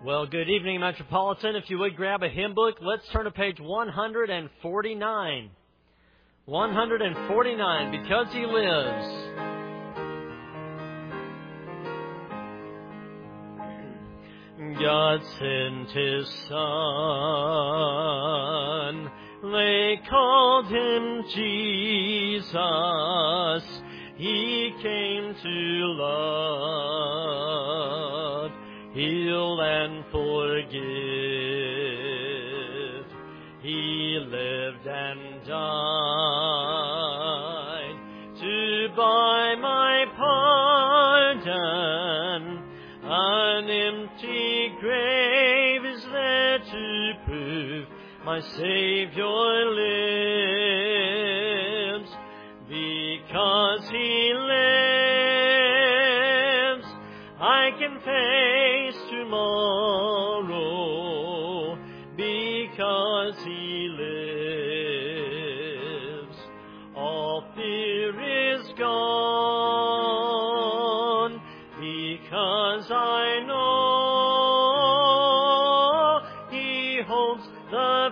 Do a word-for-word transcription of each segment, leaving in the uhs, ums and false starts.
Well, good evening, Metropolitan. If you would grab a hymn book, let's turn to page one forty-nine. one forty-nine, Because He Lives. God sent His Son. They called Him Jesus. He came to love, heal and forgive. He lived and died to buy my pardon. An empty grave is there to prove my Savior lives. Because He lives, I can face tomorrow. Because He lives, all fear is gone. Because I know He holds the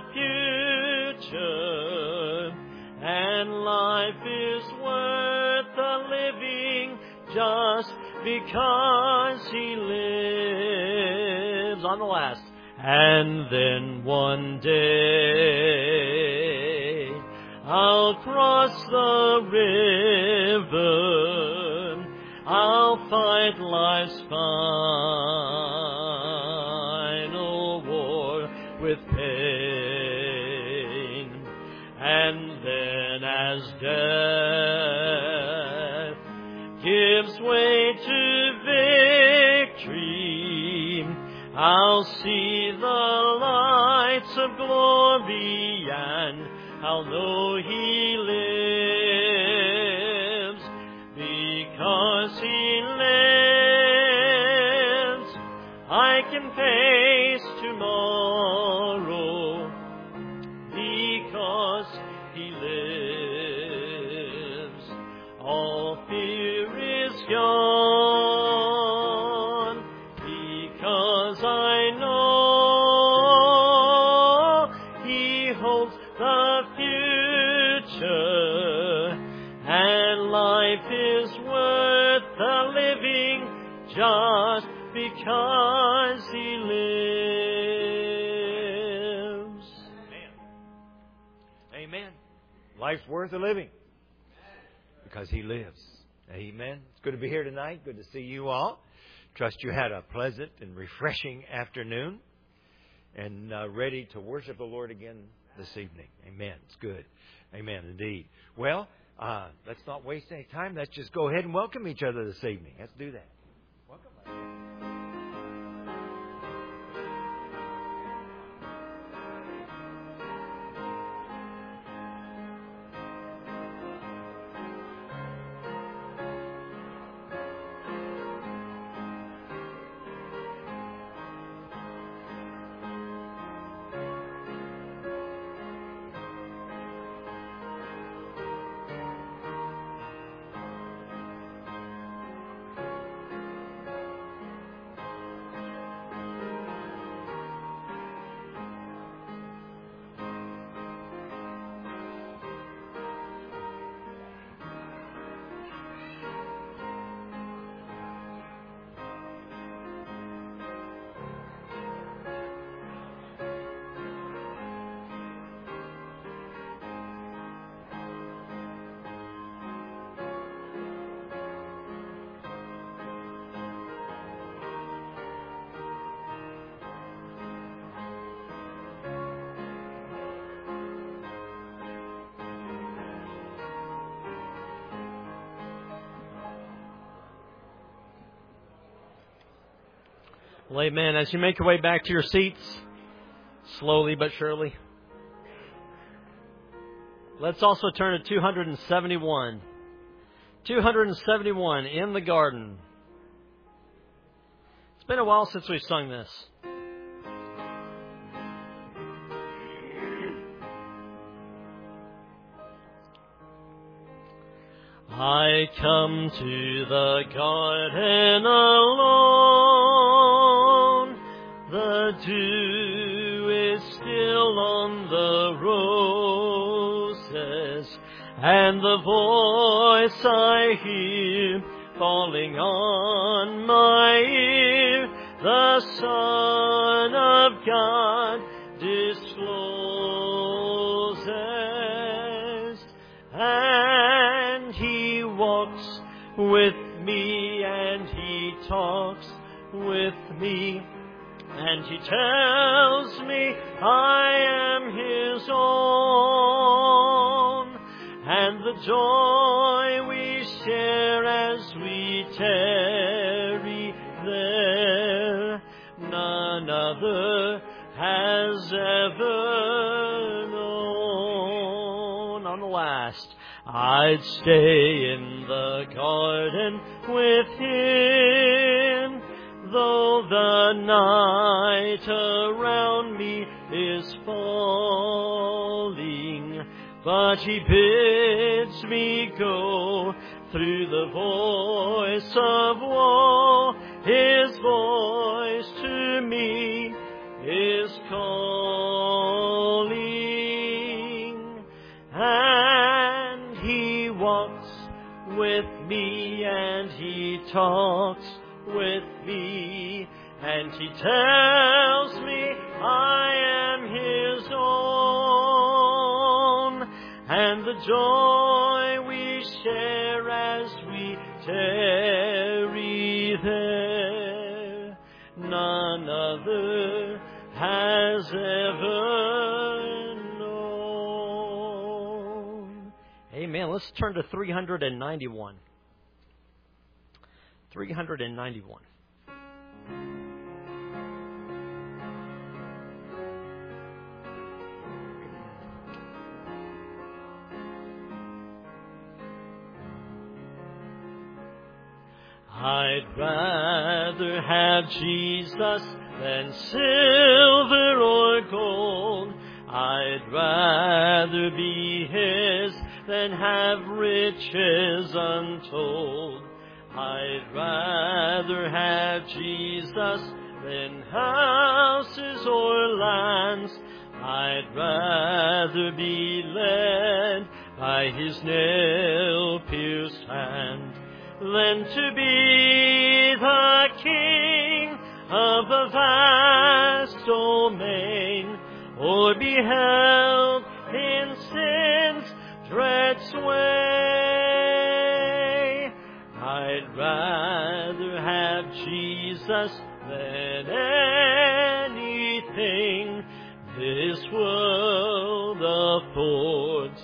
future, and life is worth the living just because He lives. On the last. And then one day I'll cross the river, I'll fight life's final war with pain. And then as death gives way to victory, I'll see the lights of glory, and I'll know He lives. Because He lives, I can face tomorrow. Because He lives, all fear is gone. Because I know He holds the future, and life is worth the living just because He lives. Amen. Amen. Life's worth the living because He lives. Amen. It's good to be here tonight. Good to see you all. Trust you had a pleasant and refreshing afternoon and uh, ready to worship the Lord again this evening. Amen. It's good. Amen indeed. Well, uh, let's not waste any time. Let's just go ahead and welcome each other this evening. Let's do that. Welcome. Well, amen. As you make your way back to your seats, slowly but surely, let's also turn to two seventy-one. two seventy-one, In the Garden. It's been a while since we've sung this. I come to the garden alone. The dew is still on the roses, and the voice I hear falling on my ear, the Son of God discloses. And He walks with me, and He talks with me, and He tells me I am His own. And the joy we share as we tarry there, none other has ever known. On the last, I'd stay in the garden with Him, though the night around me is falling. But He bids me go through the voice of woe. His voice to me is calling. And He walks with me, and He talks with me, and He tells me I am His own. And the joy we share as we tarry there, none other has ever known. Amen. Let's turn to three hundred ninety-one. three hundred ninety-one. I'd rather have Jesus than silver or gold. I'd rather be His than have riches untold. I'd rather have Jesus than houses or lands. I'd rather be led by His nail-pierced hand than to be the king of a vast domain, or be held in sin's dread sway. I'd rather have Jesus than anything this world affords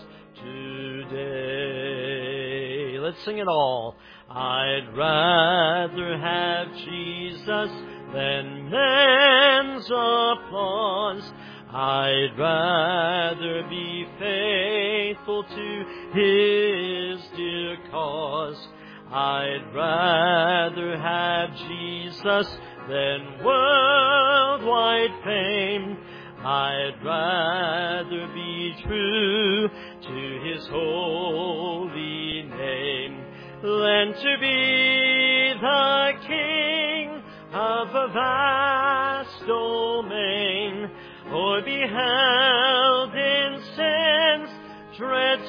today. Let's sing it all. I'd rather have Jesus than men's applause. I'd rather be faithful to His dear cause. I'd rather have Jesus than worldwide fame. I'd rather be true to His holy name than to be the king of a vast domain, or be held in sin's dread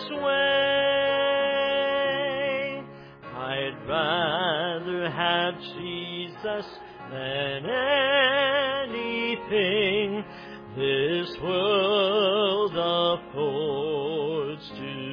sway. I'd rather have Jesus than anything this world affords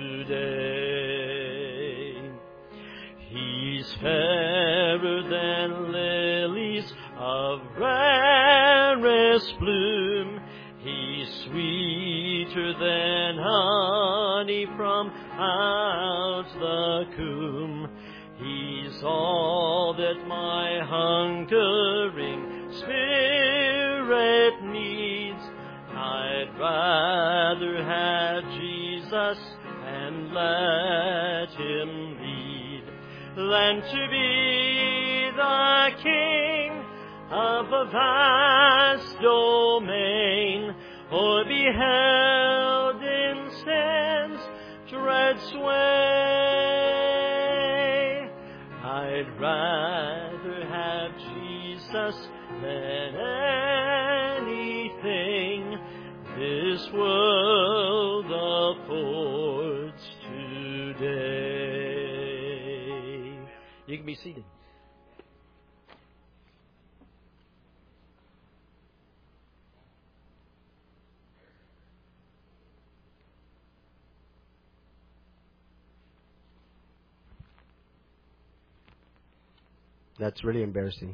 today. He's fairer than lilies of rarest bloom. He's sweeter than honey from out the comb. He's all that my hungering spirit needs. I'd rather have Jesus and let Him lead than to be the king of a vast domain, or be held in sin's dread sway. I'd rather have Jesus than anything this world affords today. You can be seated. That's really embarrassing.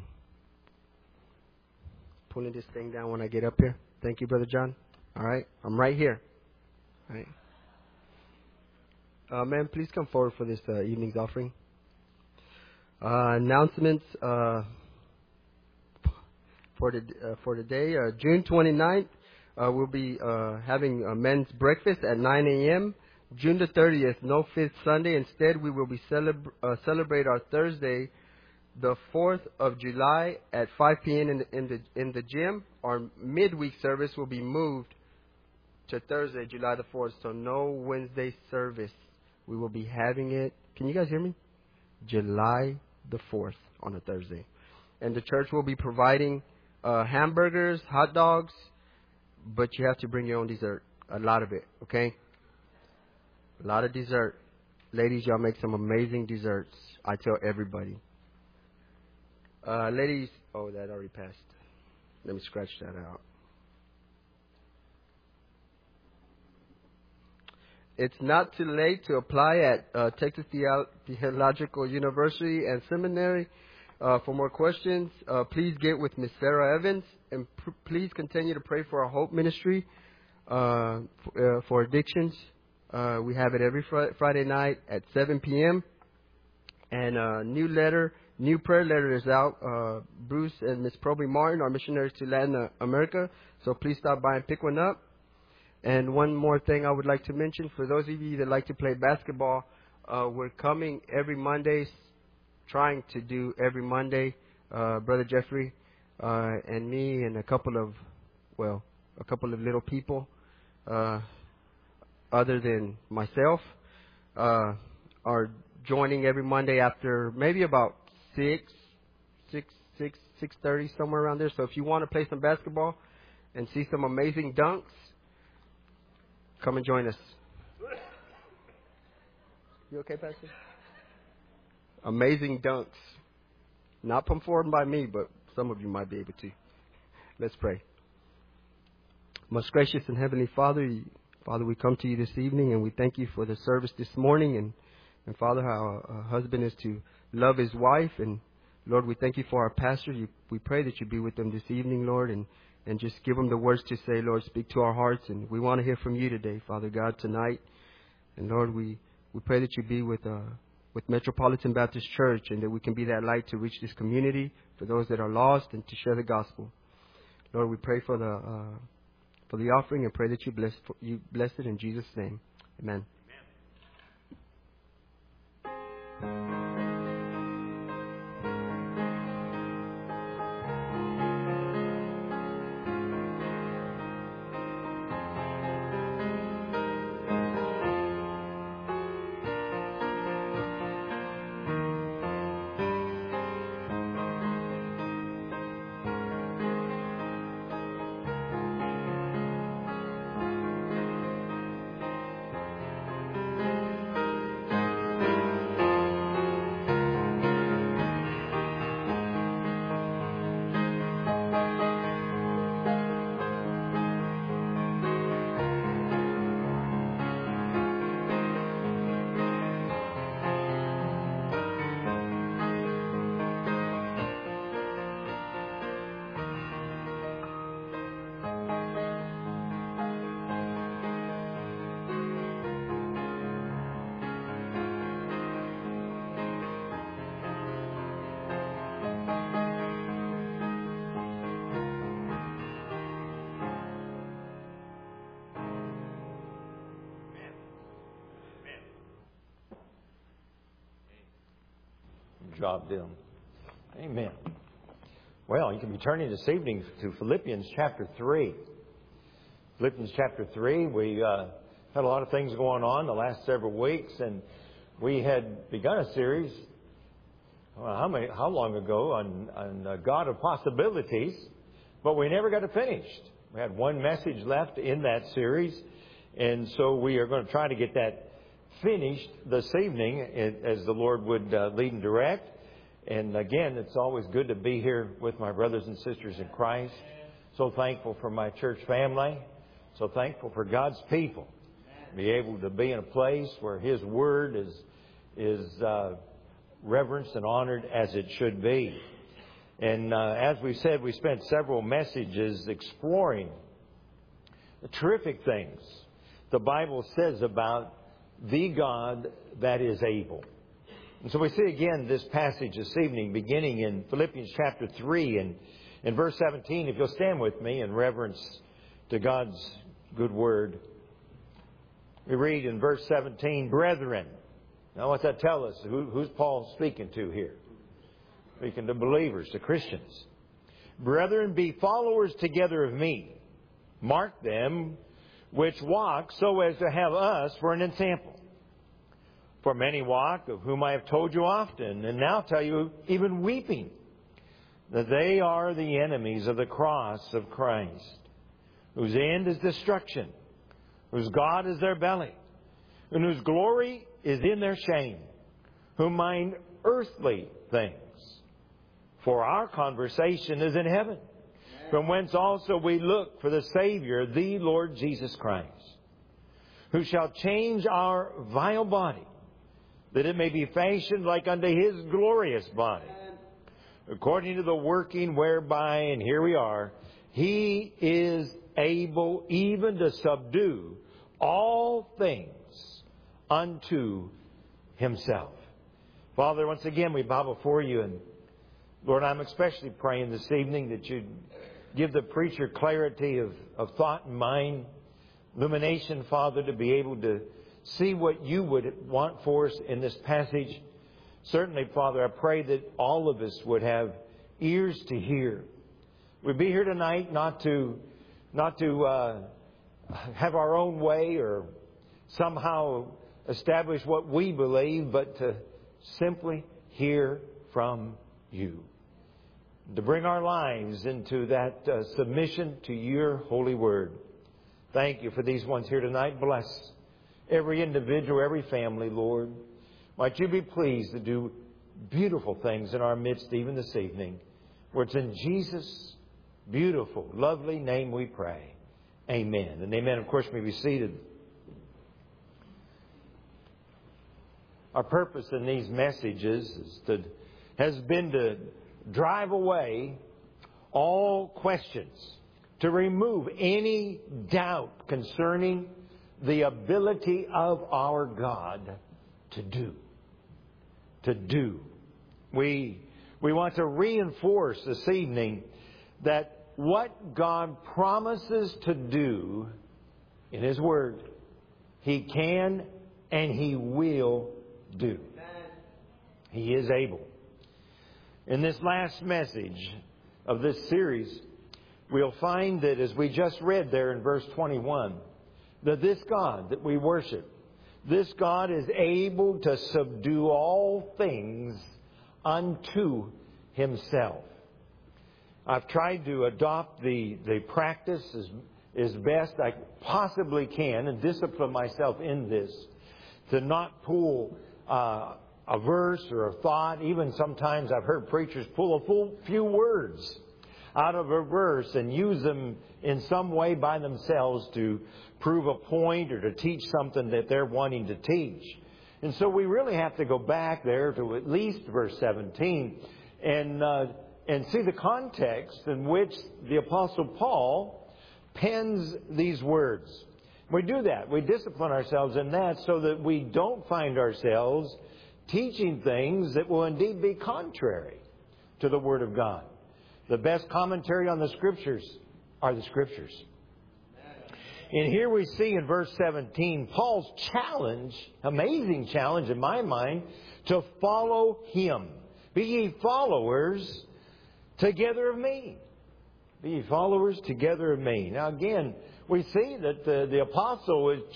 Pulling this thing down when I get up here. Thank you, Brother John. All right. I'm right here. All right. Uh, man, please come forward for this uh, evening's offering. Uh, announcements uh, for the uh, for today. Uh, June twenty-ninth, uh, we'll be uh, having a men's breakfast at nine a.m. June the thirtieth, no fifth Sunday. Instead, we will be celebr- uh, celebrate our Thursday, the fourth of July at five p.m. in the, in the in the gym. Our midweek service will be moved to Thursday, July the fourth. So no Wednesday service. We will be having it. Can you guys hear me? July the fourth on a Thursday, and the church will be providing uh, hamburgers, hot dogs, but you have to bring your own dessert. A lot of it, okay? A lot of dessert. Ladies, y'all make some amazing desserts. I tell everybody. Uh, ladies, oh, that already passed. Let me scratch that out. It's not too late to apply at uh, Texas Theo- Theological University and Seminary. Uh, for more questions, uh, please get with Miss Sarah Evans, and pr- please continue to pray for our Hope Ministry uh, f- uh, for addictions. Uh, we have it every fr- Friday night at seven p.m. And a new letter, new prayer letter is out. Uh, Bruce and Miss Proby Martin are missionaries to Latin America, so please stop by and pick one up. And one more thing I would like to mention, for those of you that like to play basketball, uh, we're coming every Monday, trying to do every Monday. Uh, Brother Jeffrey uh, and me and a couple of, well, a couple of little people, uh, other than myself, uh, are joining every Monday after maybe about six, six, six, six thirty, somewhere around there. So if you want to play some basketball and see some amazing dunks, come and join us. You okay, Pastor? Amazing dunks. Not performed by me, but some of you might be able to. Let's pray. Most gracious and heavenly Father, Father, we come to you this evening and we thank you for the service this morning. And, and Father, how a husband is to love his wife. And Lord, we thank you for our pastor. You, we pray that you be with them this evening, Lord, and, and just give them the words to say, Lord, speak to our hearts. And we want to hear from you today, Father God, tonight. And Lord, we, we pray that you be with uh, with Metropolitan Baptist Church, and that we can be that light to reach this community for those that are lost and to share the gospel. Lord, we pray for the uh, for the offering and pray that you bless you bless it in Jesus' name. Amen. Job done. Amen. Well, you can be turning this evening to Philippians chapter three. Philippians chapter three, we uh, had a lot of things going on the last several weeks, and we had begun a series well, how many, how long ago on, on uh, God of Possibilities, but we never got it finished. We had one message left in that series, and so we are going to try to get that finished this evening as the Lord would uh, lead and direct. And again, it's always good to be here with my brothers and sisters in Christ. So thankful for my church family. So thankful for God's people. Be able to be in a place where His Word is is uh, reverenced and honored as it should be. And uh, as we said, we spent several messages exploring the terrific things the Bible says about the God that is able. And so we see again this passage this evening, beginning in Philippians chapter three and in verse seventeen. If you'll stand with me in reverence to God's good word. We read in verse seventeen, brethren. Now what's that tell us? Who, who's Paul speaking to here? Speaking to believers, to Christians. Brethren, be followers together of me. Mark them which walk so as to have us for an example. For many walk, of whom I have told you often, and now tell you, even weeping, that they are the enemies of the cross of Christ, whose end is destruction, whose God is their belly, and whose glory is in their shame, who mind earthly things. For our conversation is in heaven, from whence also we look for the Savior, the Lord Jesus Christ, who shall change our vile body, that it may be fashioned like unto His glorious body, according to the working whereby, and here we are, He is able even to subdue all things unto Himself. Father, once again we bow before You, and Lord, I'm especially praying this evening that You'd give the preacher clarity of, of thought and mind, illumination, Father, to be able to see what You would want for us in this passage. Certainly, Father, I pray that all of us would have ears to hear. We'd be here tonight not to not to uh, have our own way or somehow establish what we believe, but to simply hear from You. To bring our lives into that uh, submission to Your holy word. Thank You for these ones here tonight. Bless every individual, every family, Lord. Might You be pleased to do beautiful things in our midst even this evening. For it's in Jesus' beautiful, lovely name we pray. Amen. And amen. Of course, may be seated. Our purpose in these messages is to, has been to drive away all questions, to remove any doubt concerning the ability of our God to do. To do. We, we want to reinforce this evening that what God promises to do in His Word, He can and He will do. He is able. In this last message of this series, we'll find that as we just read there in verse twenty-one, that this God that we worship, this God is able to subdue all things unto Himself. I've tried to adopt the, the practice as, as best I possibly can and discipline myself in this, to not pull uh, a verse or a thought. Even sometimes I've heard preachers pull a full few words out of a verse and use them in some way by themselves to prove a point or to teach something that they're wanting to teach. And so we really have to go back there to at least verse seventeen and uh, and see the context in which the Apostle Paul pens these words. We do that. We discipline ourselves in that so that we don't find ourselves teaching things that will indeed be contrary to the Word of God. The best commentary on the Scriptures are the Scriptures. And here we see in verse seventeen, Paul's challenge, amazing challenge in my mind, to follow Him. Be ye followers together of me. Be ye followers together of me. Now again, we see that the, the apostle is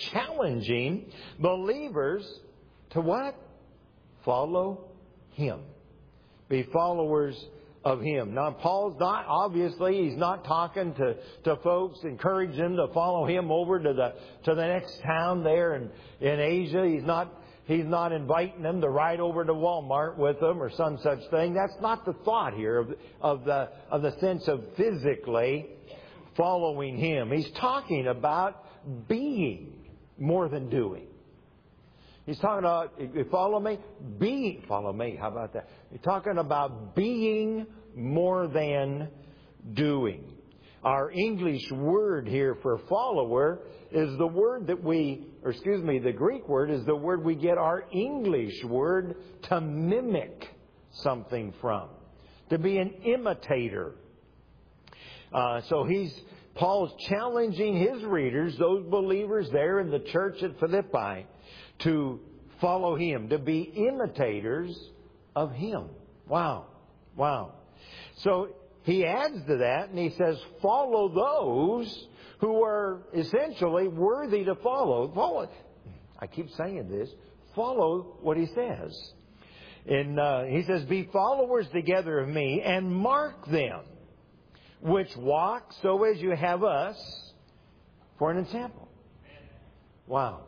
challenging believers to what? Follow Him. Be followers of Him. Now, Paul's not, obviously, he's not talking to, to folks, encourage them to follow him over to the, to the next town there in, in Asia. He's not, he's not inviting them to ride over to Walmart with them or some such thing. That's not the thought here of, of the, of the sense of physically following Him. He's talking about being more than doing. He's talking about, you follow me? Being, follow me. How about that? He's talking about being more than doing. Our English word here for follower is the word that we, or excuse me, the Greek word is the word we get our English word to mimic something from. To be an imitator. Uh, so he's, Paul's challenging his readers, those believers there in the church at Philippi, to follow him, to be imitators of him. Wow. Wow. So he adds to that and he says, follow those who are essentially worthy to follow. Follow. I keep saying this. Follow what he says. And uh, he says, be followers together of me and mark them which walk so as you have us for an example. Wow.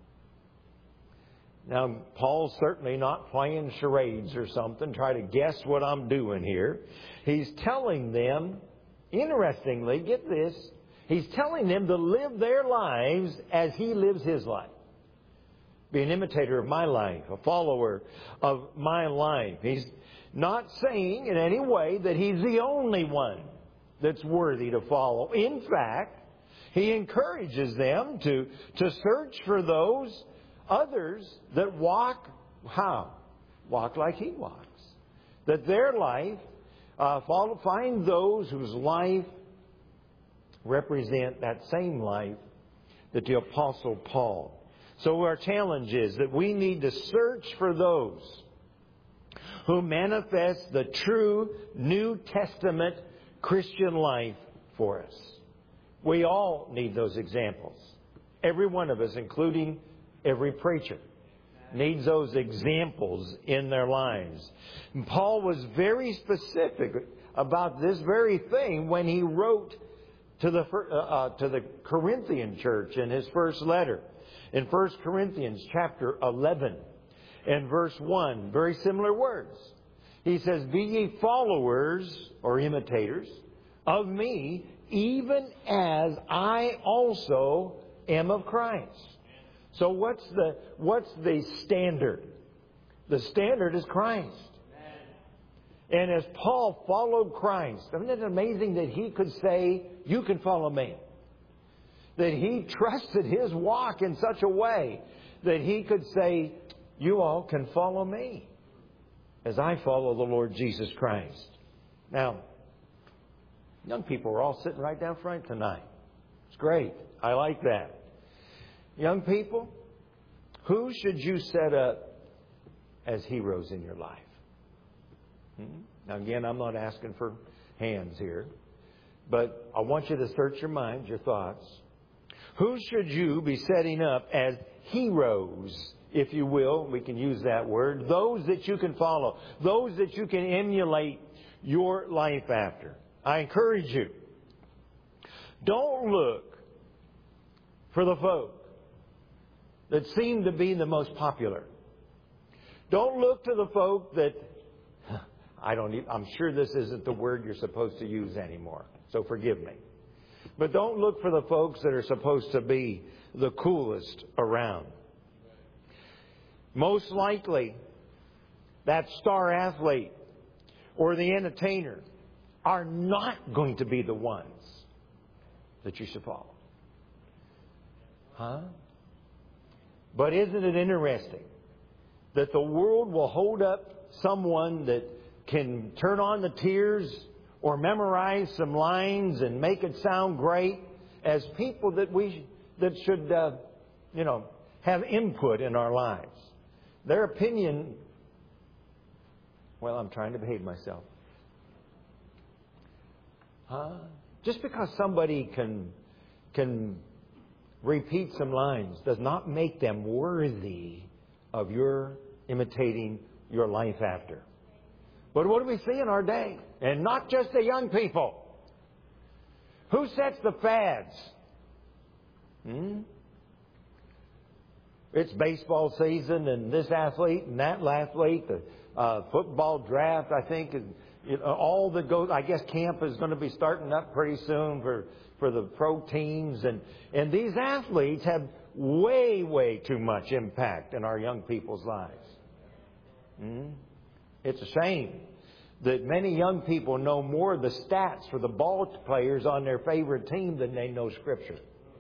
Now, Paul's certainly not playing charades or something, try to guess what I'm doing here. He's telling them, interestingly, get this, he's telling them to live their lives as he lives his life. Be an imitator of my life, a follower of my life. He's not saying in any way that he's the only one that's worthy to follow. In fact, he encourages them to, to search for those others that walk, how? Walk like he walks. That their life, uh, follow, find those whose life represent that same life that the Apostle Paul. So our challenge is that we need to search for those who manifest the true New Testament Christian life for us. We all need those examples. Every one of us, including every preacher, needs those examples in their lives. And Paul was very specific about this very thing when he wrote to the uh, uh, to the Corinthian church in his first letter. In First Corinthians chapter eleven and verse one, very similar words. He says, be ye followers or imitators of me, even as I also am of Christ. So what's the what's the standard? The standard is Christ. And as Paul followed Christ, isn't it amazing that he could say, you can follow me? That he trusted his walk in such a way that he could say, you all can follow me as I follow the Lord Jesus Christ. Now, young people are all sitting right down front tonight. It's great. I like that. Young people, who should you set up as heroes in your life? Hmm? Now, again, I'm not asking for hands here, but I want you to search your minds, your thoughts. Who should you be setting up as heroes, if you will? We can use that word. Those that you can follow. Those that you can emulate your life after. I encourage you, don't look for the folk that seem to be the most popular. Don't look to the folk that, I don't even, I'm sure this isn't the word you're supposed to use anymore, so forgive me. But don't look for the folks that are supposed to be the coolest around. Most likely, that star athlete or the entertainer are not going to be the ones that you should follow. Huh? But isn't it interesting that the world will hold up someone that can turn on the tears or memorize some lines and make it sound great as people that we that should, uh, you know, have input in our lives. Their opinion, well, I'm trying to behave myself. Huh? Just because somebody can can repeat some lines does not make them worthy of your imitating your life after. But what do we see in our day? And not just the young people. Who sets the fads? Hmm? It's baseball season and this athlete and that athlete, the uh, football draft, I think, and you know, all that goes. I guess camp is going to be starting up pretty soon for, for the pro teams. And, and these athletes have way, way too much impact in our young people's lives. Hmm? It's a shame that many young people know more of the stats for the ball players on their favorite team than they know Scripture.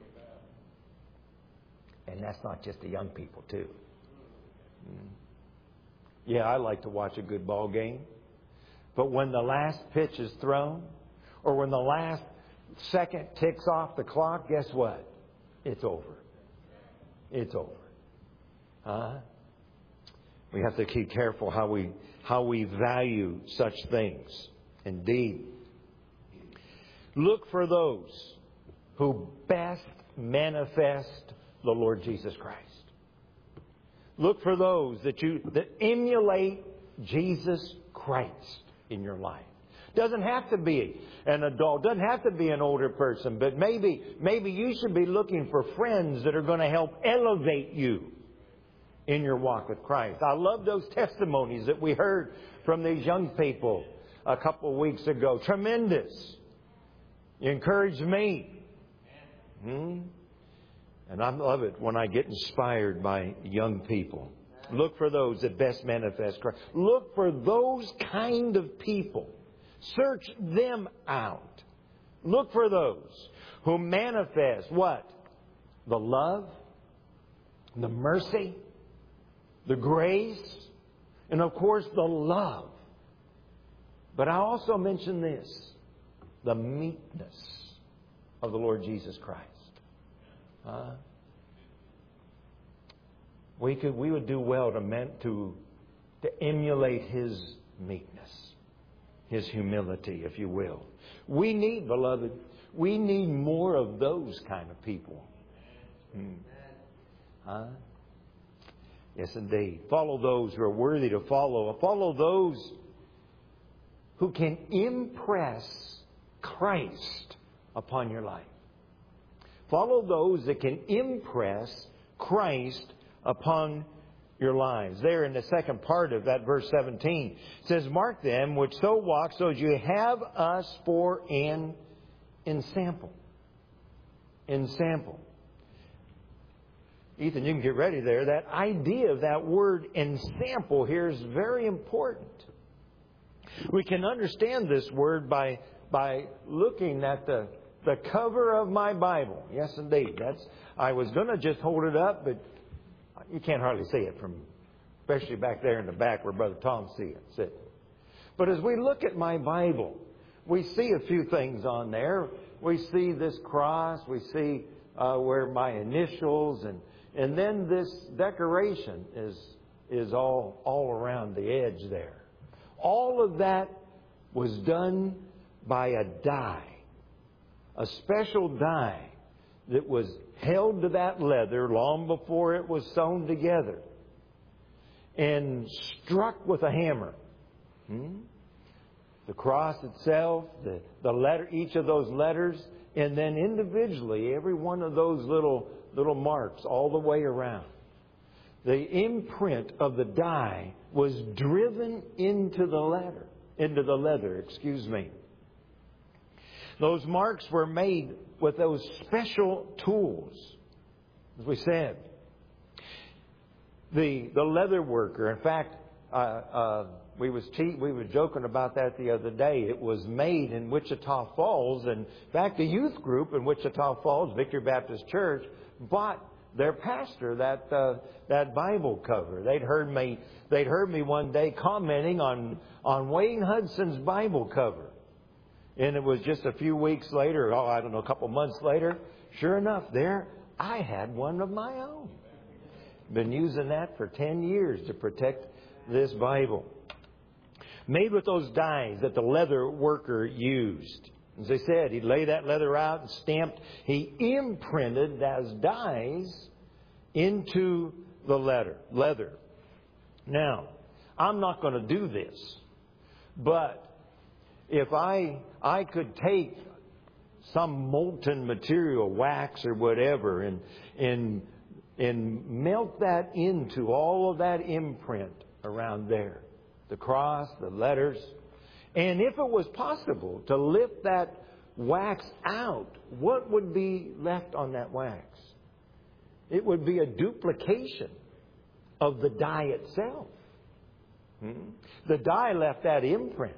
And that's not just the young people, too. Mm. Yeah, I like to watch a good ball game. But when the last pitch is thrown, or when the last second ticks off the clock, guess what? It's over. It's over. Huh? We have to keep careful how we how we value such things. Indeed. Look for those who best manifest the Lord Jesus Christ. Look for those that you that emulate Jesus Christ in your life. Doesn't have to be an adult, doesn't have to be an older person, but maybe maybe you should be looking for friends that are going to help elevate you in your walk with Christ. I love those testimonies that we heard from these young people a couple of weeks ago. Tremendous. You encouraged me. Hmm? And I love it when I get inspired by young people. Look for those that best manifest Christ. Look for those kind of people. Search them out. Look for those who manifest what? The love, the mercy, the grace, and of course the love. But I also mention this, the meekness of the Lord Jesus Christ. Uh, we could, we would do well to meant to to emulate His meekness, His humility, if you will. We need, beloved, we need more of those kind of people. Hmm. Huh? Yes, indeed. Follow those who are worthy to follow. Follow those who can impress Christ upon your life. Follow those that can impress Christ upon your lives. There in the second part of that verse seventeen, it says, mark them which so walk, so as you have us for an ensample. Ensample. Ethan, you can get ready there. That idea of that word ensample here is very important. We can understand this word by by looking at the The cover of my Bible. Yes, indeed. That's. I was going to just hold it up, but you can't hardly see it from, especially back there in the back where Brother Tom see it sit. But as we look at my Bible, we see a few things on there. We see this cross. We see uh, where my initials and and then this decoration is is all all around the edge there. All of that was done by a die. A special die that was held to that leather long before it was sewn together and struck with a hammer. Hmm? The cross itself, the, the letter, each of those letters, and then individually every one of those little little marks all the way around. The imprint of the die was driven into the letter, into the leather, excuse me. Those marks were made with those special tools, as we said. The the leather worker, in fact, uh, uh, we was cheat, we were joking about that the other day. It was made in Wichita Falls, and in fact, the youth group in Wichita Falls, Victory Baptist Church, bought their pastor that uh, that Bible cover. They'd heard me they'd heard me one day commenting on on Wayne Hudson's Bible cover. And it was just a few weeks later, oh, I don't know, a couple months later, sure enough, there I had one of my own. Been using that for ten years to protect this Bible. Made with those dies that the leather worker used. As I said, he'd lay that leather out and stamped. He imprinted those dies into the leather. leather. Now, I'm not going to do this. But if I I could take some molten material, wax or whatever, and and and melt that into all of that imprint around there, the cross, the letters, and if it was possible to lift that wax out, what would be left on that wax? It would be a duplication of the die itself. Hmm? The die left that imprint.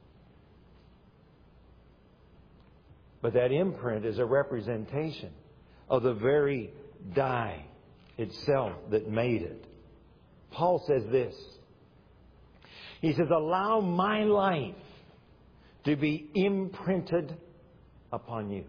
But that imprint is a representation of the very die itself that made it. Paul says this. He says, allow my life to be imprinted upon you.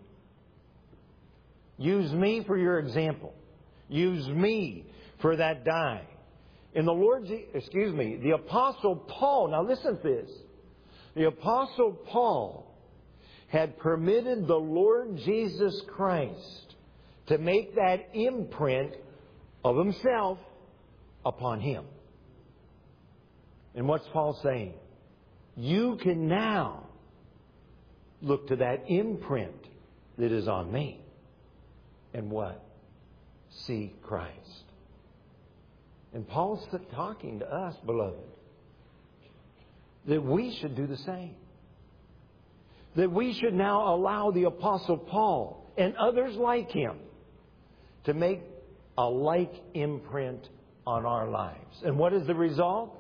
Use me for your example. Use me for that die. In the Lord, excuse me, the Apostle Paul, now listen to this. The Apostle Paul had permitted the Lord Jesus Christ to make that imprint of Himself upon him. And what's Paul saying? You can now look to that imprint that is on me. And what? See Christ. And Paul's talking to us, beloved, that we should do the same. That we should now allow the Apostle Paul and others like him to make a like imprint on our lives. And what is the result?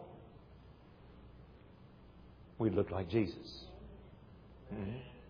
We look like Jesus. Mm-hmm.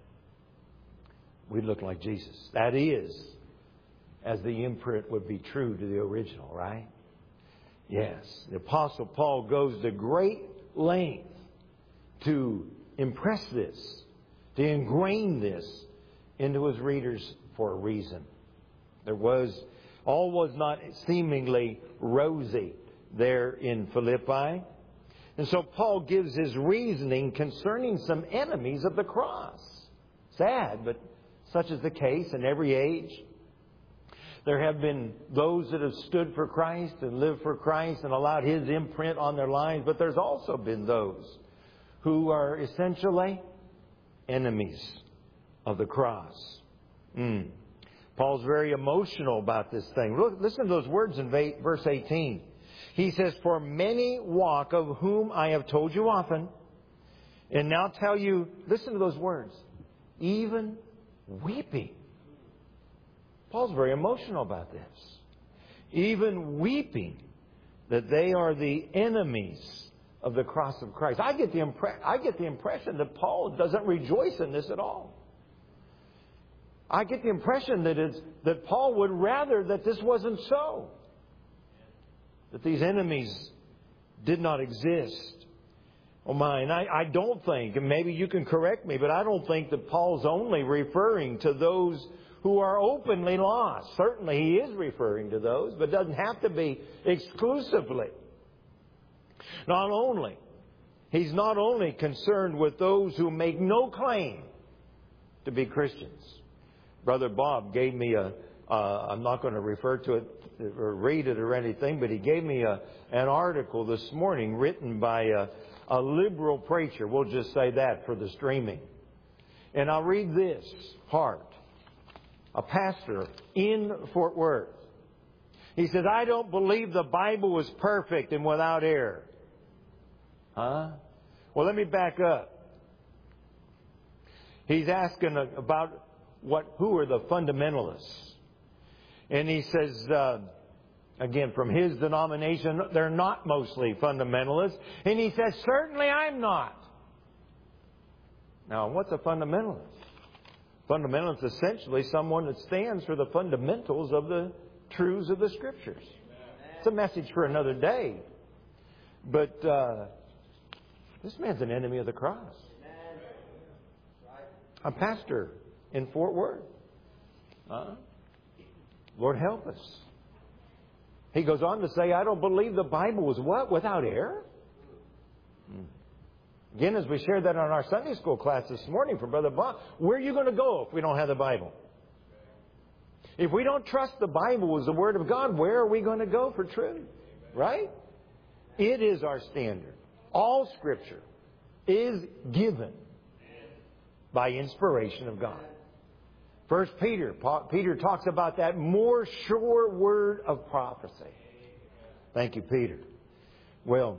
We look like Jesus. That is, as the imprint would be true to the original, right? Yes. The Apostle Paul goes to great length to impress this, to ingrain this into his readers for a reason. There was, all was not seemingly rosy there in Philippi. And so Paul gives his reasoning concerning some enemies of the cross. Sad, but such is the case in every age. There have been those that have stood for Christ and lived for Christ and allowed His imprint on their lives. But there's also been those who are essentially enemies of the cross. Mm. Paul's very emotional about this thing. Look, listen to those words in verse eighteen. He says, for many walk, of whom I have told you often, and now tell you, listen to those words, even weeping. Paul's very emotional about this. Even weeping that they are the enemies of the cross of Christ. I get the impre- I get the impression that Paul doesn't rejoice in this at all. I get the impression that it's, that Paul would rather that this wasn't so. That these enemies did not exist. Oh my, and I, I don't think, and maybe you can correct me, but I don't think that Paul's only referring to those who are openly lost. Certainly he is referring to those, but doesn't have to be exclusively. Not only, he's not only concerned with those who make no claim to be Christians. Brother Bob gave me a, uh, I'm not going to refer to it or read it or anything, but he gave me a, an article this morning written by a, a liberal preacher. We'll just say that for the streaming. And I'll read this part. A pastor in Fort Worth. He says, I don't believe the Bible is perfect and without error. Huh? Well, let me back up. He's asking about what, who are the fundamentalists? And he says, uh, again, from his denomination, they're not mostly fundamentalists. And he says, certainly I'm not. Now, what's a fundamentalist? Fundamentalist is essentially someone that stands for the fundamentals of the truths of the Scriptures. It's a message for another day. But uh, this man's an enemy of the cross. A pastor in Fort Worth. Uh, Lord help us. He goes on to say, I don't believe the Bible was what? Without error? Hmm. Again, as we shared that in our Sunday school class this morning from Brother Bob, where are you going to go if we don't have the Bible? If we don't trust the Bible as the Word of God, where are we going to go for truth? Right? It is our standard. All Scripture is given by inspiration of God. First Peter, Peter talks about that more sure word of prophecy. Thank you, Peter. Well,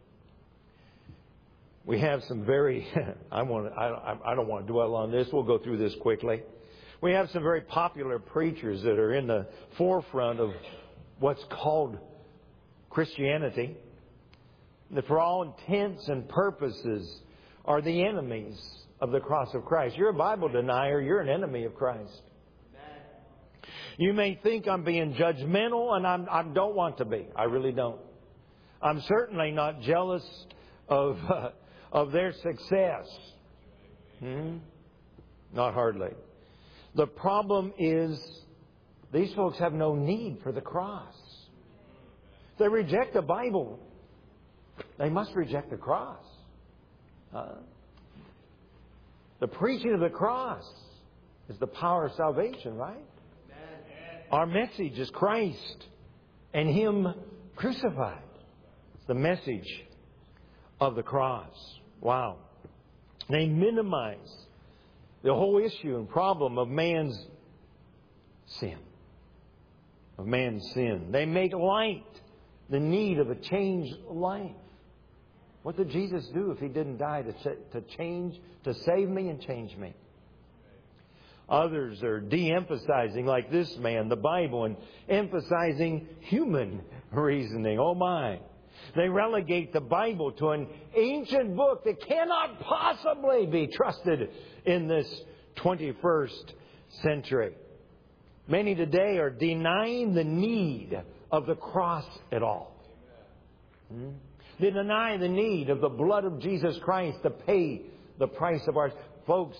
we have some very, I want, I, I don't want to dwell on this. We'll go through this quickly. We have some very popular preachers that are in the forefront of what's called Christianity, that for all intents and purposes are the enemies of the cross of Christ. You're a Bible denier. You're an enemy of Christ. You may think I'm being judgmental, and I'm, I don't want to be. I really don't. I'm certainly not jealous of uh, of their success. Hmm? Not hardly. The problem is these folks have no need for the cross. They reject the Bible. They must reject the cross. Uh, the preaching of the cross is the power of salvation, right? Amen. Our message is Christ and Him crucified. It's the message of the cross. Wow. They minimize the whole issue and problem of man's sin. Of man's sin. They make light the need of a changed life. What did Jesus do if He didn't die to, to change, to save me and change me? Others are de-emphasizing, like this man, the Bible, and emphasizing human reasoning. Oh my. They relegate the Bible to an ancient book that cannot possibly be trusted in this twenty-first century. Many today are denying the need of the cross at all. Hmm? They deny the need of the blood of Jesus Christ to pay the price of our... Folks,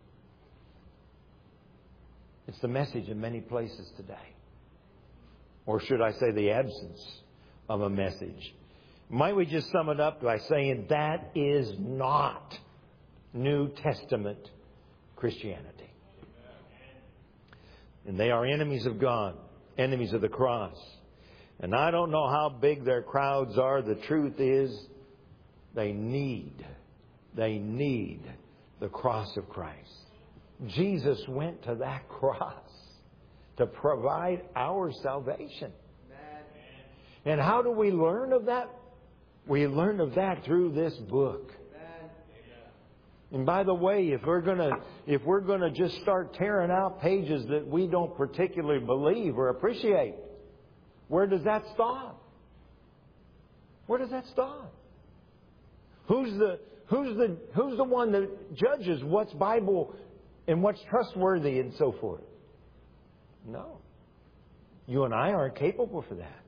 it's the message in many places today. Or should I say the absence of a message. Might we just sum it up by saying that is not New Testament Christianity. And they are enemies of God, enemies of the cross. And I don't know how big their crowds are. The truth is, they need, they need the cross of Christ. Jesus went to that cross to provide our salvation. And how do we learn of that? We learn of that through this book. And by the way, if we're gonna if we're gonna just start tearing out pages that we don't particularly believe or appreciate, where does that stop? Where does that stop? Who's the who's the who's the one that judges what's Bible and what's trustworthy and so forth? No. You and I aren't capable for that.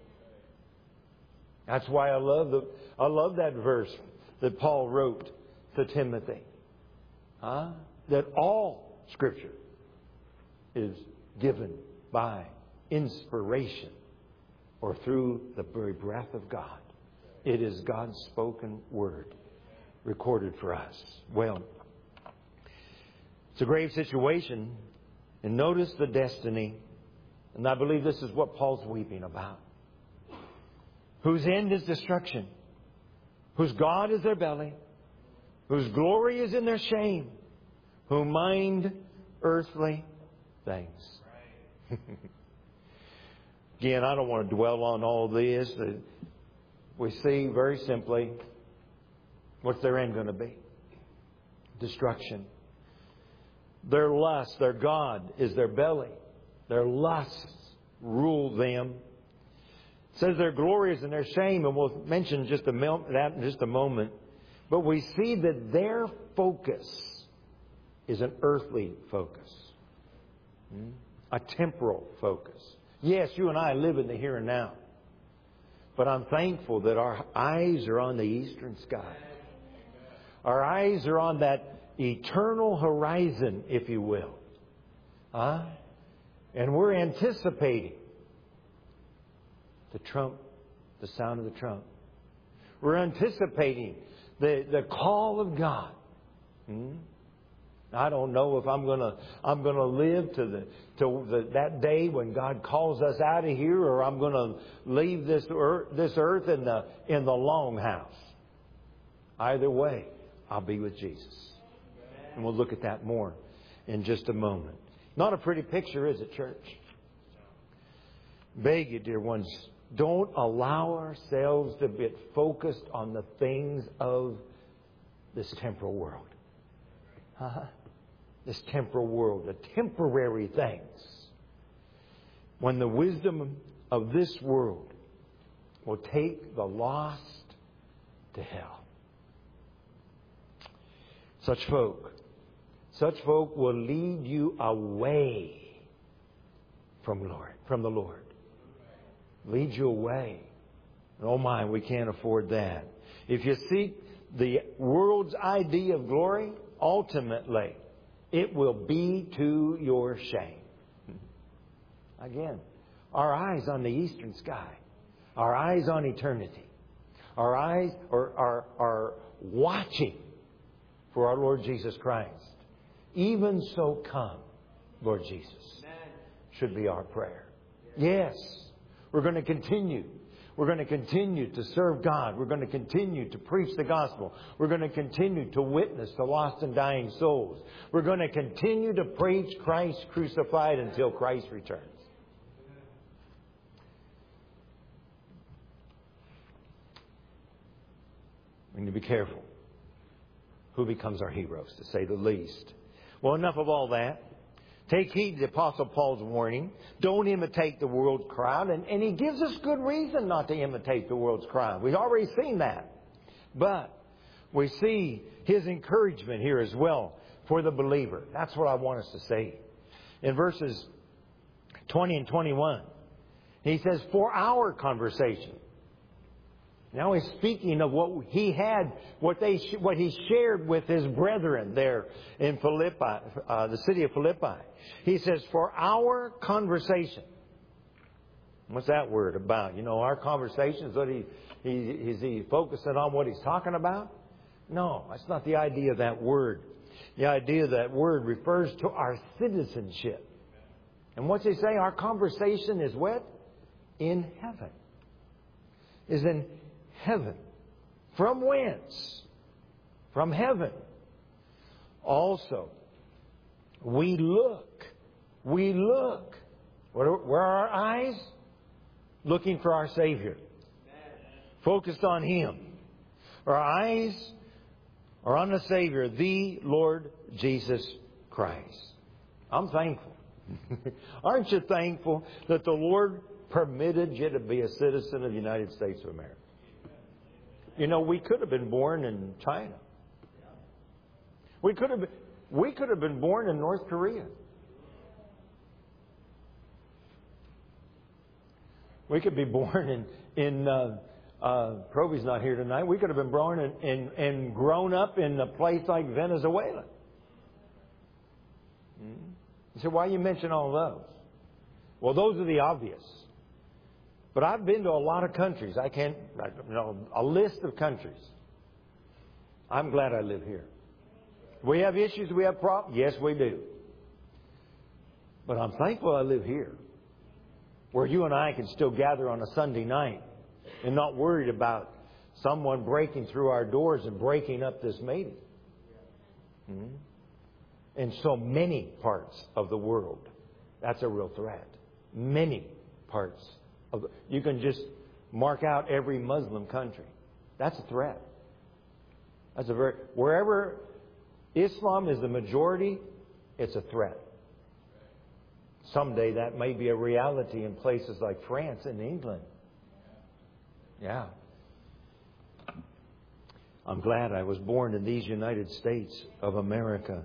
That's why I love the I love that verse that Paul wrote to Timothy. Huh? That all Scripture is given by inspiration or through the very breath of God. It is God's spoken word recorded for us. Well, it's a grave situation. And notice the destiny. And I believe this is what Paul's weeping about. Whose end is destruction. Whose God is their belly. Whose glory is in their shame. Who mind earthly things. Again, I don't want to dwell on all this. We see very simply, what's their end going to be? Destruction. Their lust, their God is their belly. Their lusts rule them. It says their glory is in their shame, and we'll mention just a mil- that in just a moment. But we see that their focus is an earthly focus. Hmm? A temporal focus. Yes, you and I live in the here and now. But I'm thankful that our eyes are on the eastern sky. Our eyes are on that eternal horizon, if you will. Huh? And we're anticipating the trump, the sound of the trump. We're anticipating the, the call of God. Hmm? I don't know if I'm gonna I'm gonna live to the to the, that day when God calls us out of here, or I'm gonna leave this earth, this earth in the in the long house. Either way, I'll be with Jesus. And we'll look at that more in just a moment. Not a pretty picture, is it, church? Beg you, dear ones, don't allow ourselves to get focused on the things of this temporal world. Huh? This temporal world, the temporary things. When the wisdom of this world will take the lost to hell. Such folk, such folk will lead you away from Lord, from the Lord. Lead you away. Oh my, we can't afford that. If you seek the world's idea of glory, ultimately, it will be to your shame. Again, our eyes on the eastern sky, our eyes on eternity, our eyes are, are, are watching for our Lord Jesus Christ. Even so come, Lord Jesus, should be our prayer. Yes, we're going to continue. We're going to continue to serve God. We're going to continue to preach the gospel. We're going to continue to witness to lost and dying souls. We're going to continue to preach Christ crucified until Christ returns. We need to be careful who becomes our heroes, to say the least. Well, enough of all that. Take heed to the Apostle Paul's warning. Don't imitate the world's crowd. And, and he gives us good reason not to imitate the world's crowd. We've already seen that. But we see his encouragement here as well for the believer. That's what I want us to say. In verses twenty and twenty-one, he says, for our conversation. Now he's speaking of what he had, what they, what he shared with his brethren there in Philippi, uh, the city of Philippi. He says, for our conversation. What's that word about? You know, our conversations, what he, he, is he focusing on what he's talking about? No, that's not the idea of that word. The idea of that word refers to our citizenship. And what's he say? Our conversation is what? In heaven. Is in heaven. From whence? From heaven. Also, we look. We look. Where are our eyes? Looking for our Savior. Focused on Him. Our eyes are on the Savior, the Lord Jesus Christ. I'm thankful. Aren't you thankful that the Lord permitted you to be a citizen of the United States of America? You know, we could have been born in China. We could have been, we could have been born in North Korea. We could be born in, in uh, uh, Proby's not here tonight. We could have been born in, in, and grown up in a place like Venezuela. Hmm? You say, why you mention all those? Well, those are the obvious. But I've been to a lot of countries. I can't, you know, a list of countries. I'm glad I live here. We have issues, we have problems. Yes, we do. But I'm thankful I live here, where you and I can still gather on a Sunday night and not worried about someone breaking through our doors and breaking up this meeting. Mm-hmm. In so many parts of the world, that's a real threat. Many parts of the, you can just mark out every Muslim country. That's a threat. That's a very wherever Islam is the majority, it's a threat. Someday that may be a reality in places like France and England. Yeah. I'm glad I was born in these United States of America.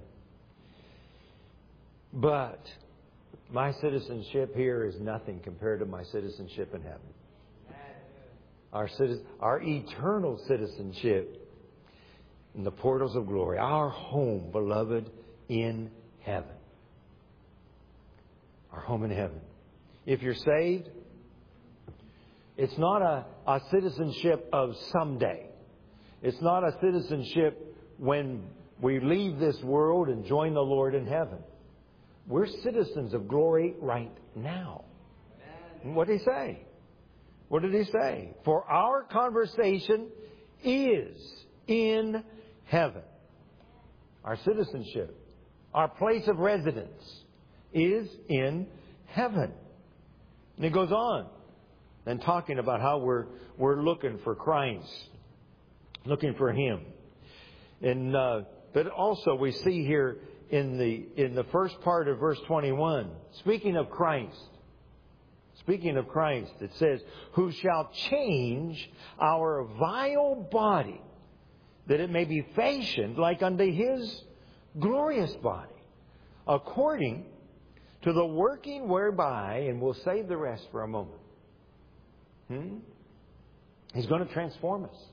But my citizenship here is nothing compared to my citizenship in heaven. Our, citizen, our eternal citizenship in the portals of glory. Our home, beloved, in heaven. Our home in heaven. If you're saved, it's not a, a citizenship of someday. It's not a citizenship when we leave this world and join the Lord in heaven. We're citizens of glory right now. What did he say? What did he say? For our conversation is in heaven. our citizenship, our place of residence is in heaven. And it goes on and talking about how we're we're looking for Christ, looking for Him. And uh, but also we see here in the in the first part of verse twenty-one, speaking of Christ, speaking of Christ, it says, "Who shall change our vile body, that it may be fashioned like unto His glorious body, according to the working whereby," and we'll save the rest for a moment. Hmm? He's going to transform us.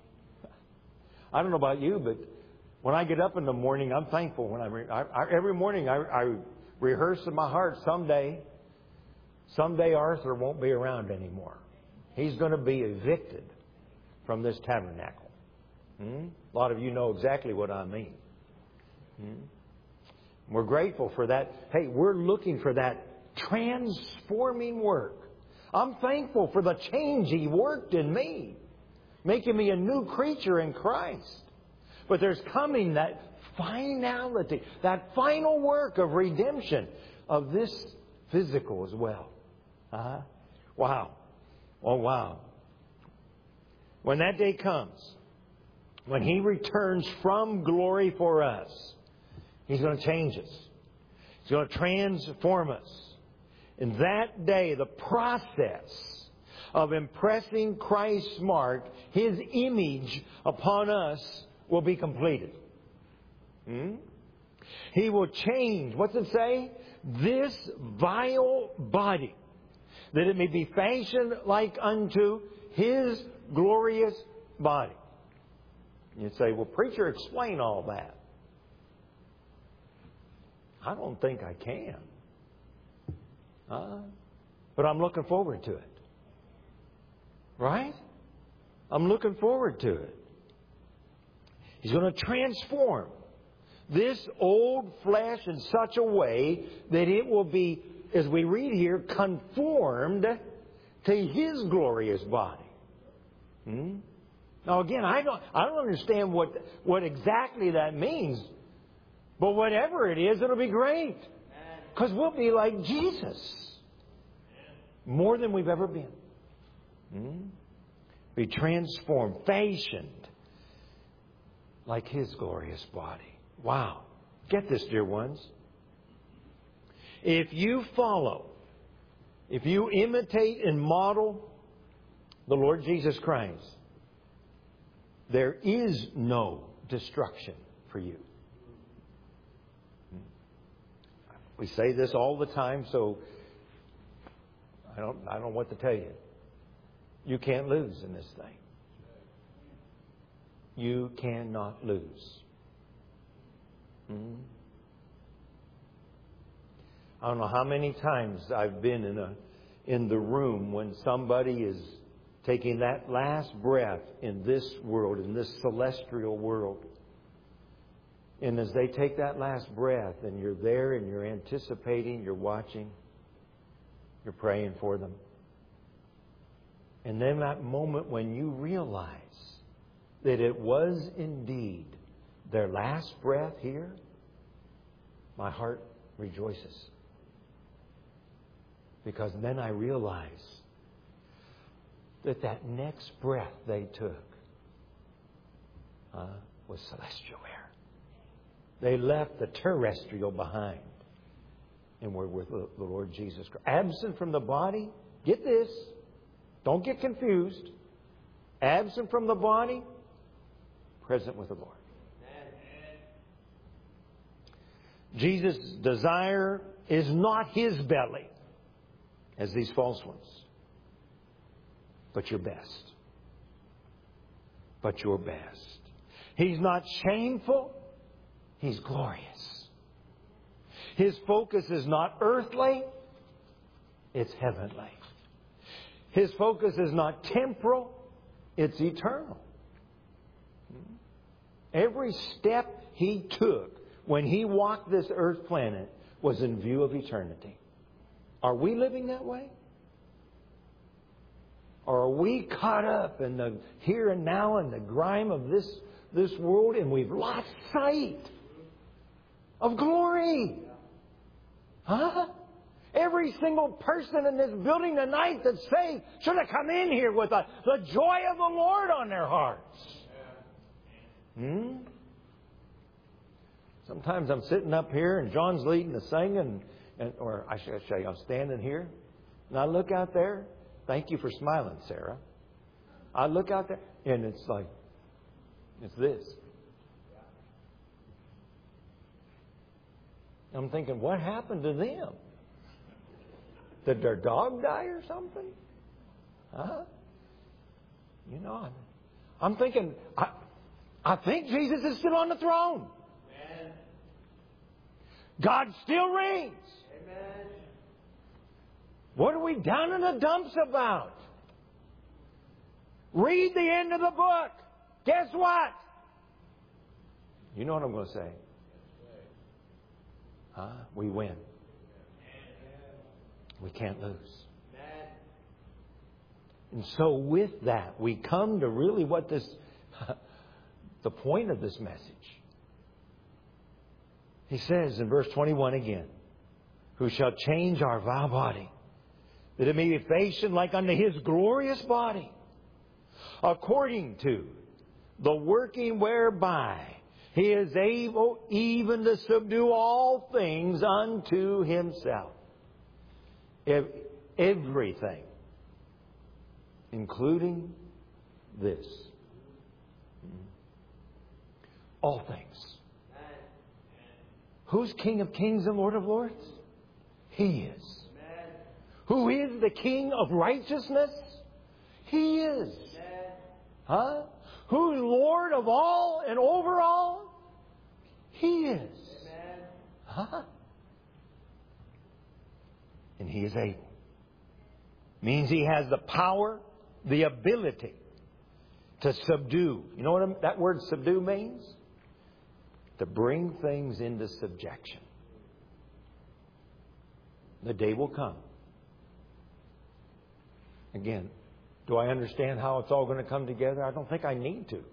I don't know about you, but when I get up in the morning, I'm thankful. When I, re- I, I every morning I, I rehearse in my heart, someday, someday Arthur won't be around anymore. He's going to be evicted from this tabernacle. Hmm? A lot of you know exactly what I mean. Hmm? We're grateful for that. Hey, we're looking for that transforming work. I'm thankful for the change He worked in me, making me a new creature in Christ. But there's coming that finality, that final work of redemption of this physical as well. Uh-huh. Wow. Oh, wow. When that day comes, when He returns from glory for us, He's going to change us. He's going to transform us. In that day, the process of impressing Christ's mark, His image upon us, will be completed. Hmm? He will change, what's it say? This vile body, that it may be fashioned like unto His glorious body. You'd say, well, preacher, explain all that. I don't think I can. Uh, but I'm looking forward to it. Right? I'm looking forward to it. He's going to transform this old flesh in such a way that it will be, as we read here, conformed to His glorious body. Hmm? Now again, I don't, I don't understand what, what exactly that means. But whatever it is, it'll be great. Because we'll be like Jesus. More than we've ever been. Hmm? Be transformed, fashioned like His glorious body. Wow. Get this, dear ones. If you follow, if you imitate and model the Lord Jesus Christ, there is no destruction for you. We say this all the time, so I don't, I don't know what to tell you. You can't lose in this thing. You cannot lose. Hmm? I don't know how many times I've been in a in the room when somebody is taking that last breath in this world, in this celestial world. And as they take that last breath and you're there and you're anticipating, you're watching, you're praying for them. And then that moment when you realize that it was indeed their last breath here, my heart rejoices. Because then I realize that that next breath they took uh, was celestial air. They left the terrestrial behind and were with the Lord Jesus Christ. Absent from the body, get this, don't get confused. Absent from the body, present with the Lord. Jesus' desire is not His belly, as these false ones, but your best. But your best. He's not shameful. He's glorious. His focus is not earthly. It's heavenly. His focus is not temporal. It's eternal. Every step He took when He walked this earth planet was in view of eternity. Are we living that way? Or are we caught up in the here and now and the grime of this, this world and we've lost sight of glory. Huh? Every single person in this building tonight that's saved should have come in here with a, the joy of the Lord on their hearts. Hmm? Sometimes I'm sitting up here and John's leading the singing, and, or I should say I'm standing here, and I look out there. Thank you for smiling, Sarah. I look out there, and it's like, it's this. I'm thinking, what happened to them? Did their dog die or something? Huh? You know, I'm, I'm thinking, I, I think Jesus is still on the throne. Amen. God still reigns. Amen. What are we down in the dumps about? Read the end of the book. Guess what? You know what I'm going to say. Huh? We win. We can't lose. And so with that, we come to really what this, the point of this message. He says in verse twenty-one again, who shall change our vile body, that it may be fashioned like unto His glorious body, according to the working whereby He is able even to subdue all things unto Himself. Everything, including this. All things. Who's King of Kings and Lord of Lords? He is. Who is the King of righteousness? He is. Huh? Who's Lord of all and over all? He is. Huh? And He is able. Means He has the power, the ability to subdue. You know what that word subdue means? To bring things into subjection. The day will come. Again, do I understand how it's all going to come together? I don't think I need to.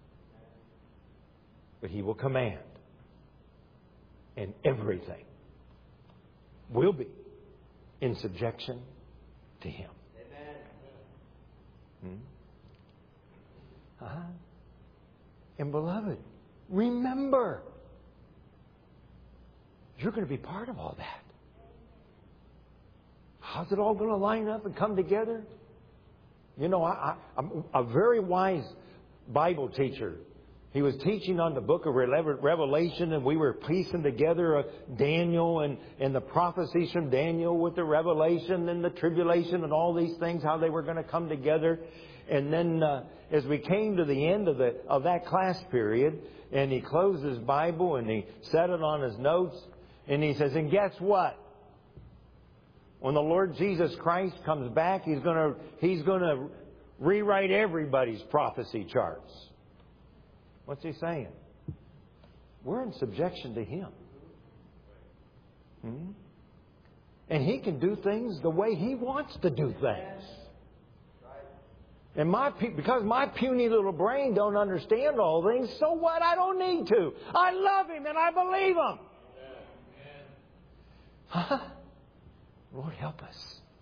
But He will command. And everything will be in subjection to Him. Amen. Hmm? Uh-huh. And beloved, remember, you're going to be part of all that. How's it all going to line up and come together? You know, I, I, I'm a very wise Bible teacher. He was teaching on the book of Revelation, and we were piecing together Daniel and, and the prophecies from Daniel with the Revelation and the tribulation and all these things, how they were going to come together. And then uh, as we came to the end of the of that class period, and he closed his Bible and he set it on his notes, and he says, and guess what? When the Lord Jesus Christ comes back, He's going to He's going to rewrite everybody's prophecy charts. What's He saying? We're in subjection to Him. Hmm? And He can do things the way He wants to do things. And my because my puny little brain don't understand all things, so what? I don't need to. I love Him and I believe Him. Huh? Lord, help us.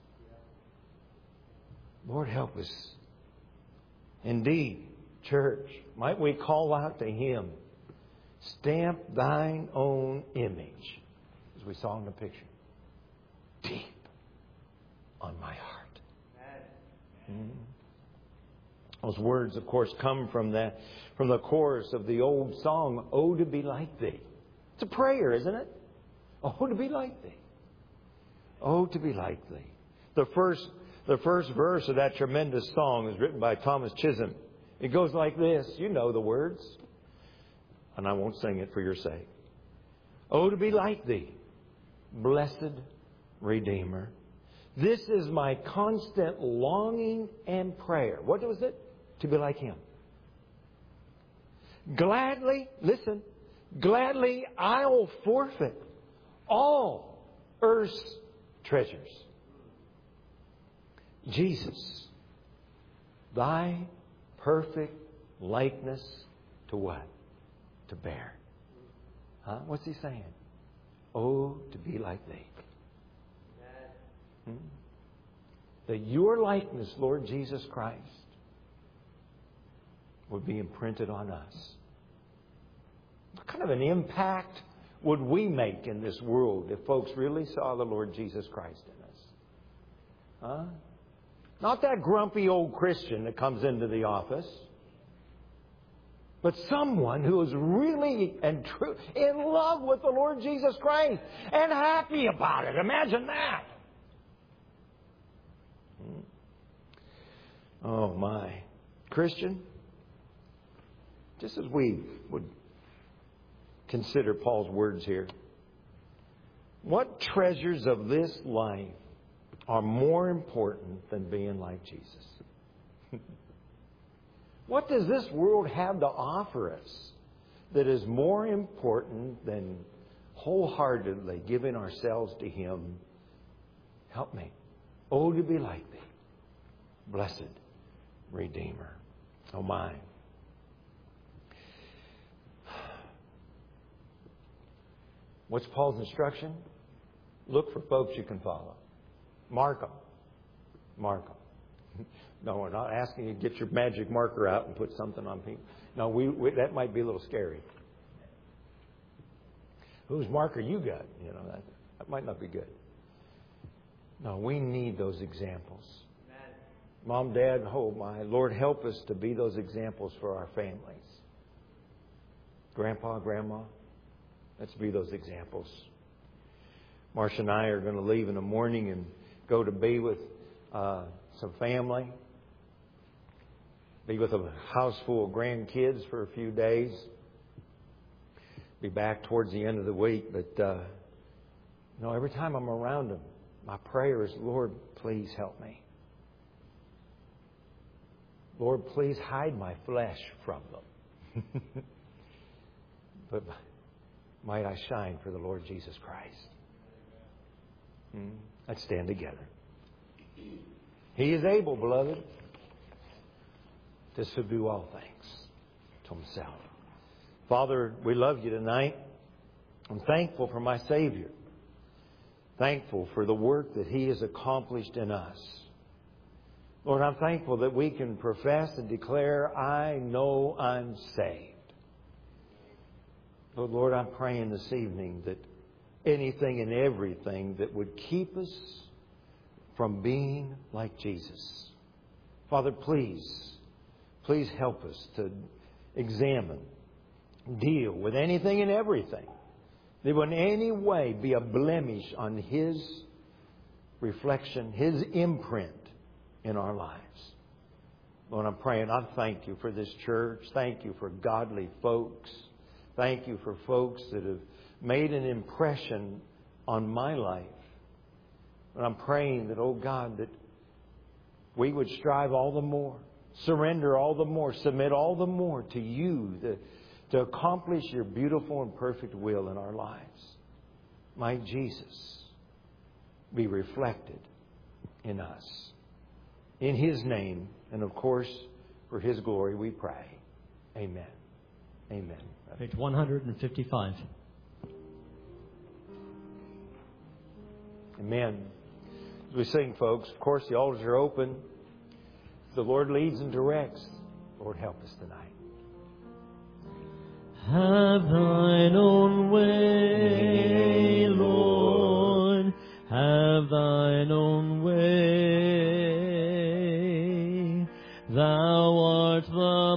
Lord, help us. Indeed, church, might we call out to Him, stamp Thine own image, as we saw in the picture, deep on my heart. Mm. Those words, of course, come from the, from the chorus of the old song, Oh, to be like Thee. It's a prayer, isn't it? Oh, to be like Thee. Oh, to be like Thee. The first, the first verse of that tremendous song is written by Thomas Chisholm. It goes like this. You know the words. And I won't sing it for your sake. Oh, to be like Thee, blessed Redeemer. This is my constant longing and prayer. What was it? To be like Him. Gladly, listen, gladly I'll forfeit all earth's treasures. Jesus, Thy perfect likeness to what? To bear. Huh? What's He saying? Oh, to be like Thee. Hmm? That Your likeness, Lord Jesus Christ, would be imprinted on us. What kind of an impact would we make in this world if folks really saw the Lord Jesus Christ in us? Huh? Not that grumpy old Christian that comes into the office, but someone who is really and true in love with the Lord Jesus Christ and happy about it. Imagine that. Oh my. Christian, just as we would consider Paul's words here, what treasures of this life are more important than being like Jesus? What does this world have to offer us that is more important than wholeheartedly giving ourselves to Him? Help me. Oh, to be like Thee, blessed Redeemer. Oh, my. What's Paul's instruction? Look for folks you can follow. Mark them. Mark them. No, we're not asking you to get your magic marker out and put something on people. No, we, we that might be a little scary. Whose marker you got? You know, that, that might not be good. No, we need those examples. Amen. Mom, Dad, oh my Lord, help us to be those examples for our families. Grandpa, Grandma, let's be those examples. Marcia and I are going to leave in the morning and go to be with uh, some family. Be with a house full of grandkids for a few days. Be back towards the end of the week. But, uh, you know, every time I'm around them, my prayer is, Lord, please help me. Lord, please hide my flesh from them. But might I shine for the Lord Jesus Christ. Hmm? Let's stand together. He is able, beloved, to subdue all things to Himself. Father, we love You tonight. I'm thankful for my Savior. Thankful for the work that He has accomplished in us. Lord, I'm thankful that we can profess and declare, I know I'm saved. But Lord, I'm praying this evening that anything and everything that would keep us from being like Jesus. Father, please, please help us to examine, deal with anything and everything that would in any way be a blemish on His reflection, His imprint in our lives. Lord, I'm praying, I thank You for this church. Thank You for godly folks. Thank You for folks that have made an impression on my life. And I'm praying that, oh God, that we would strive all the more, surrender all the more, submit all the more to You to, to accomplish Your beautiful and perfect will in our lives. Might Jesus be reflected in us. In His name, and of course, for His glory, we pray. Amen. Amen. Page one hundred fifty-five. Amen. As we sing, folks, of course, the altars are open. The Lord leads and directs. Lord, help us tonight. Have Thine own way, Lord. Have Thine own way. Thou art the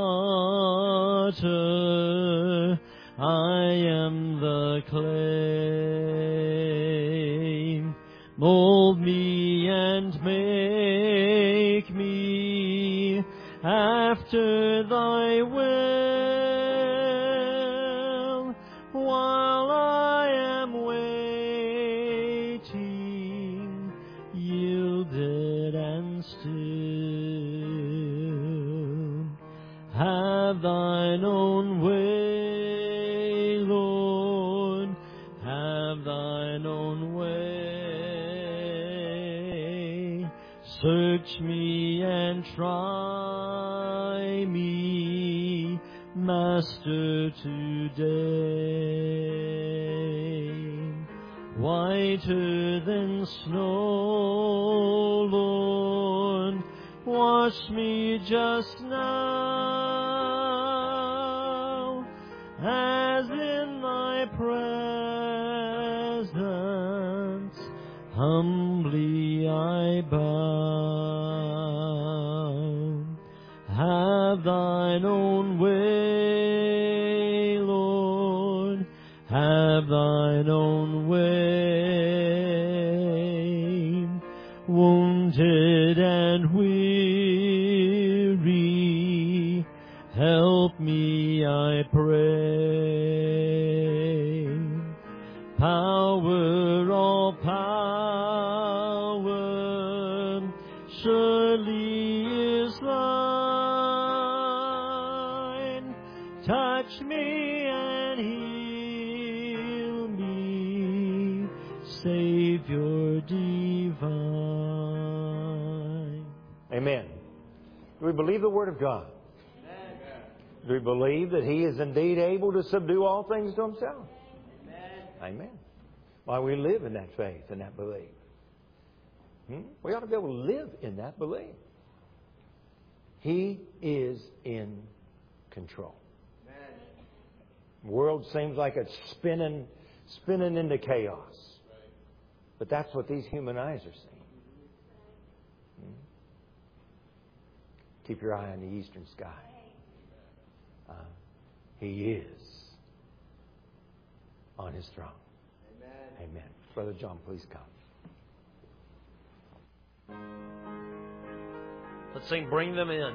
potter, I am the clay. Mold me and make me after Thy will, while I am waiting, yielded and still. Have Thine own way, Lord, have Thine own way. Search me and try me, Master, today. whiter than snow, Lord, wash me just now, as in thy presence humbly I bow. Have thine own way, Lord, have thine own way. Wounded and weary, help me, I pray. Power, all power, surely is thine. Touch me and heal me, Savior divine. Amen. Do we believe the Word of God? Amen. Do we believe that He is indeed able to subdue all things to Himself? Amen. Amen. Why, we live in that faith and that belief. Hmm? We ought to be able to live in that belief. He is in control. Amen. The world seems like it's spinning, spinning into chaos. But that's what these human eyes are seeing. Hmm? Keep your eye on the eastern sky. Uh, he is on His throne. Amen. Amen. Brother John, please come. Let's sing Bring Them In.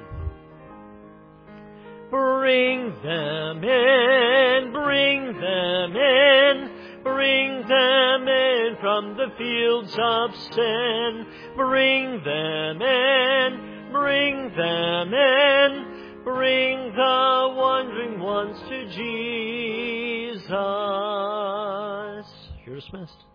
Bring them in, bring them in, bring them in from the fields of sin. Bring them in, bring them in, bring the wandering ones to Jesus. You're dismissed.